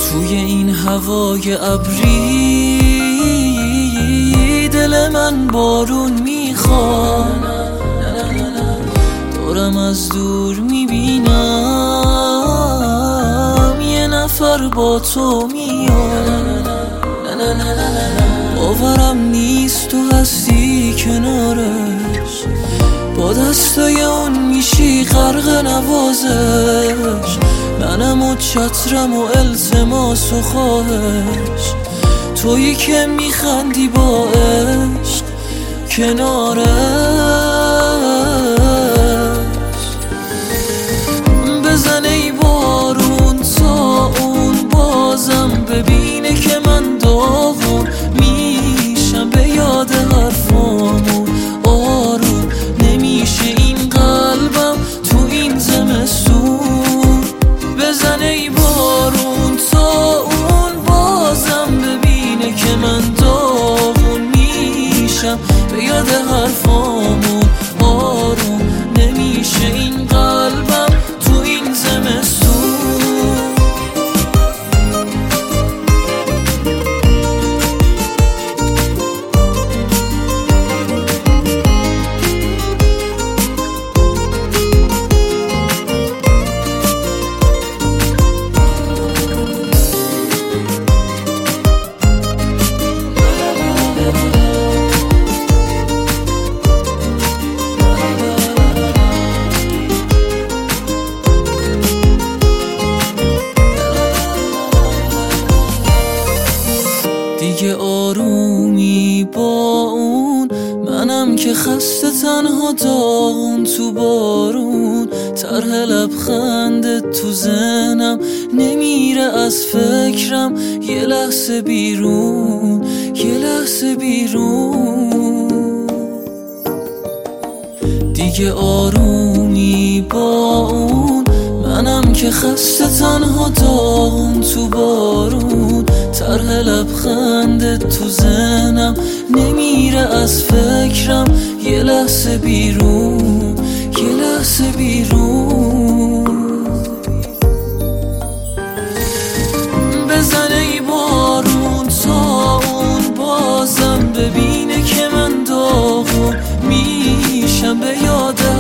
توی این هوای ابری دل من بارون میخواد، دارم از دور میبینم یه نفر با تو میاد. باورم نیست تو هستی کنارش، با دستای اون میشی غرق نوازش. منم و چترم و التماس و خواهش، تویی که میخندی با عشق کنارش. بزن ای بارون تا اون بازم ببینه که من داغون میشم، به یاد حرفامون آروم نمیشه این قلبم تو این زمستون. بزن ای بارون تا اون بازم ببینه که من داغون میشم، به یاد حرفامون آروم نمیشه این قلبم تو این زمستون. دیگه آرومی با اون، منم که خسته تنها داغون تو بارون. طرح لبخندت تو ذهنم نمیره از فکرم، یه لحظه بیرون یه لحظه بیرون. دیگه آرومی با اون، منم که خسته تنها داغون تو بارون. طرح لبخندت تو ذهنم نمیره از فکرم، یه لحظه بیرون یه لحظه بیرون. بزن ای بارون تا اون بازم ببینه که من داغون میشم، به یاد